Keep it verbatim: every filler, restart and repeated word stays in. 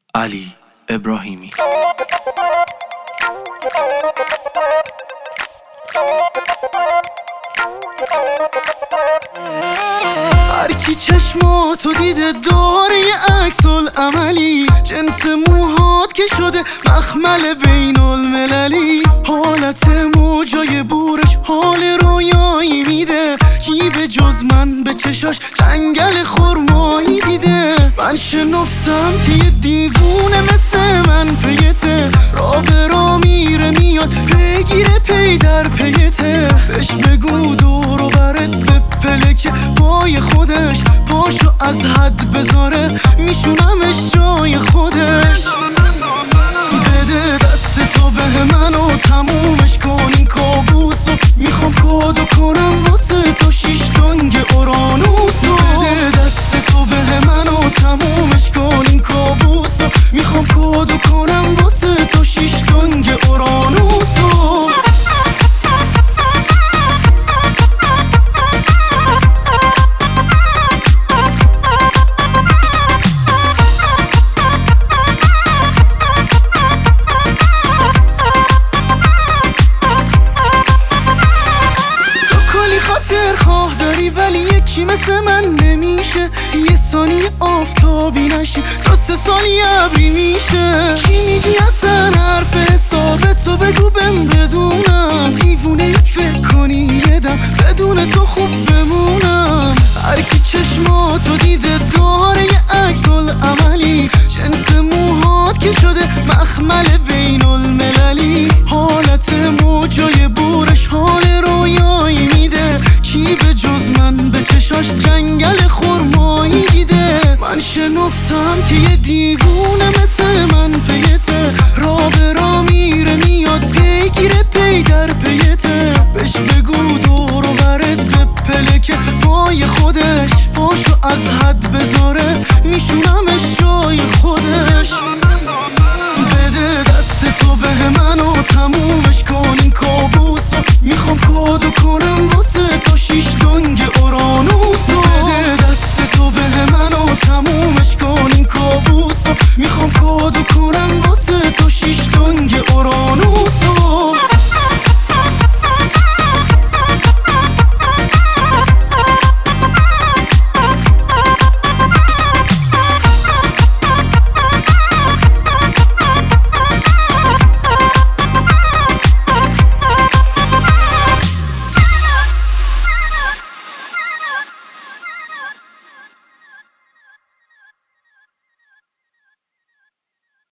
علی ابراهیمی. هر کی چشماتو دیده داره یه عکس العملی، جنس موهات که شده مخمل بین المللی، حالت موجای بورش حال رویایی میده، کی به جز من به چشاش جنگل خرمایی دیده. من شنفتم که یه دیوونه مثل من پیته، را به را میره میاد پیگیره پی در پیته، بهش بگو دور و برت بپله که پای خودش پاشو از حد بذاره میشونمش جای خودش. بده دست تو به من و تمومش کن این کابوسو، میخوام کادو کنم واسه تو شیش تنگ اورانوسو. بده دست تو به من و تمومش کن این کابوسو، میخوام کادو کنم واسه تو شیش تنگ اورانوسو. خاطر خواه داری ولی یکی مثل من نمیشه، یه ثانیه آفتابی نشی تا سه سالی ابری میشه. چی میگی اصلا حرف حسابه تو بگو بهم بدونم، دیوونه ای فکر کنی یه دم بدون تو خوب بمونم. هر کی چشماتو دیده داره یه عکس العملی، جنس موهات که شده مخمل بین المللی، حالت موجای بورش حال رویایی میده، کی به جز من به چشاش جنگل خرمایی دیده. من شنفتم که یه دیو